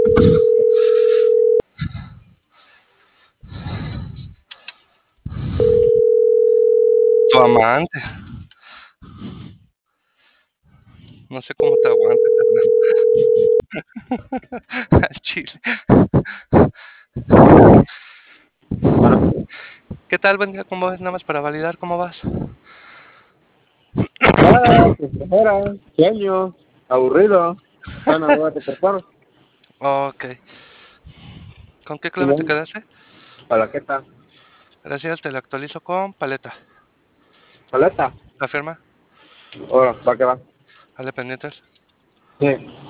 Tu amante. No sé cómo te aguanta, carnal. Al chile. Bueno, ¿Qué tal? Buen día, ¿cómo vas? Nada más para validar cómo vas. nada, pues flojera, sueño, aburrido. Bueno, voy a despertar. Ok. ¿Con qué clave te Simón, quedaste? ¿para qué tal? Gracias, te lo actualizo con paleta. ¿Paleta? ¿La firma? Ahora, ¿para qué va? Dale pendientes. Sí.